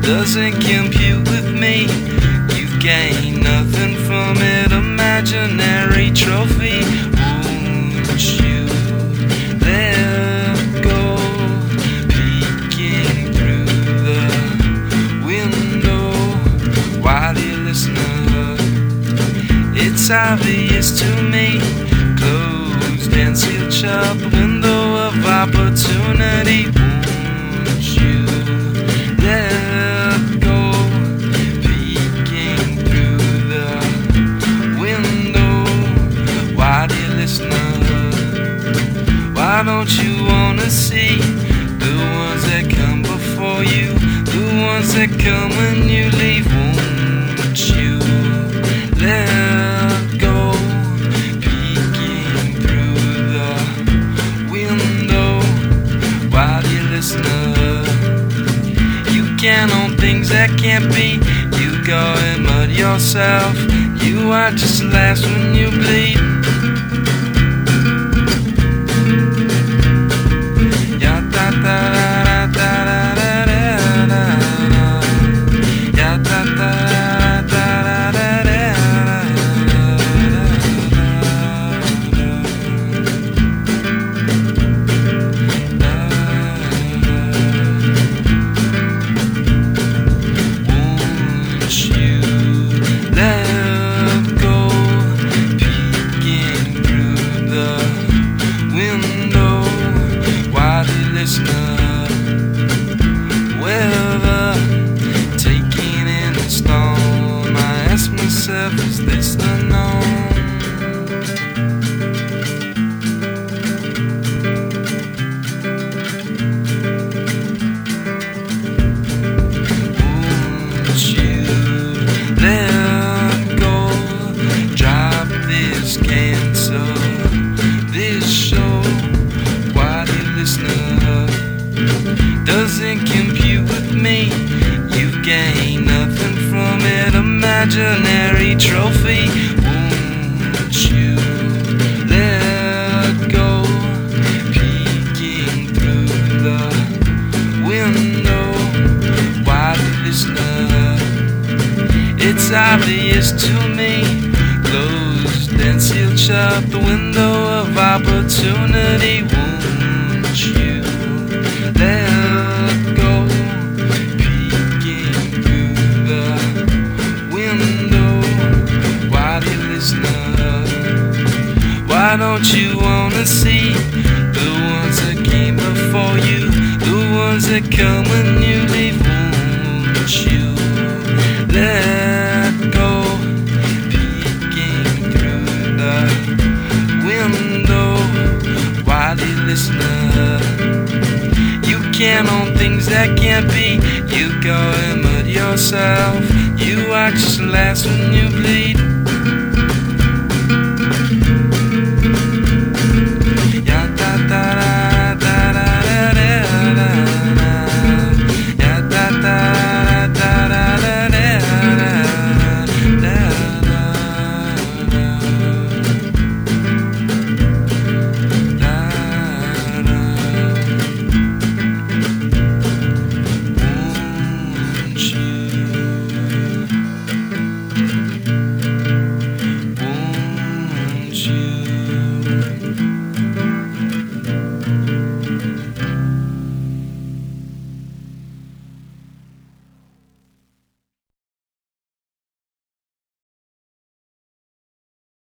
doesn't compute with me. You've gained nothing from it, imaginary trophy. Won't you let go? Peeking through the window, while you listener, it's obvious to me. Closed and sealed shut the window of opportunity. Won't you let go? Peeking through the window, why do you listen? Why don't you wanna see the ones that come before you, the ones that come when you leave? Won't you let go? Peeking through the window, why do you listen? You count on things that can't be. You go and mud yourself. You watch just last when you bleed. Ya da da da da da da da. Ya da da da da da da. Whether taking in a stone, I ask myself, is this the norm? Won't you let go? Drop this, cancel this show. Why do you listen? Doesn't compute with me. You've gained nothing from it, imaginary trophy. Won't you let go? Peeking through the window, why do you listen? It's obvious to me. Closed and sealed shut the window of opportunity. Won't you let go? Peeking through the window, why do you listen? Why don't you wanna see the ones that came before you, the ones that come when you leave? Won't you let go? Peeking through the window, why do you listen? You count on things that can't be. You go and mud yourself. You watch just last when you bleed.